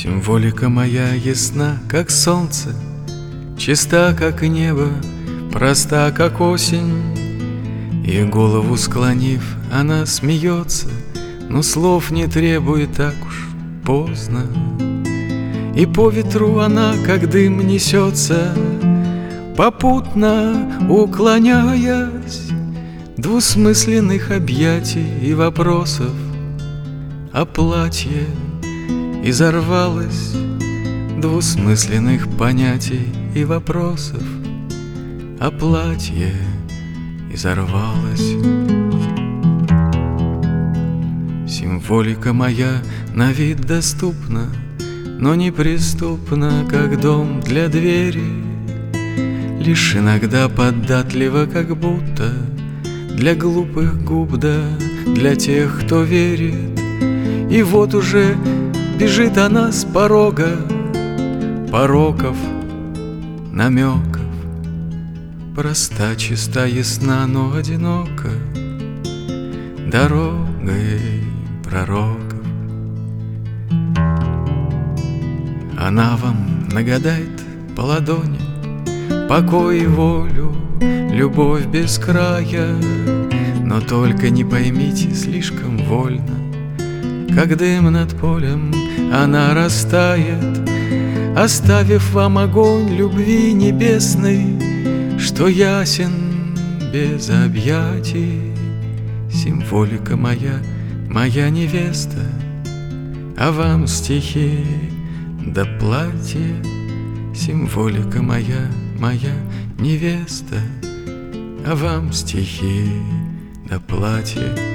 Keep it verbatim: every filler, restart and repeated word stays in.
Символика моя ясна, как солнце, чиста, как небо, проста, как осень. И голову склонив, она смеется, но слов не требует, так уж поздно. И по ветру она, как дым, несется, попутно уклоняясь двусмысленных объятий и вопросов. А платье изорвалось двусмысленных понятий и вопросов. А платье изорвалось. Символика моя на вид доступна, но неприступна, как дом для двери. Лишь иногда податлива, как будто для глупых губ, да для тех, кто верит. И вот уже бежит она с порога пороков, намеков. Проста, чиста, ясна, но одинока дорогой пророков. Она вам нагадает по ладони покой и волю, любовь без края. Но только не поймите слишком вольно, как дым над полем она растает, оставив вам огонь любви небесной, что ясен без объятий. Символика моя, моя невеста, а вам стихи да платье. Символика моя, моя невеста, а вам стихи да платье.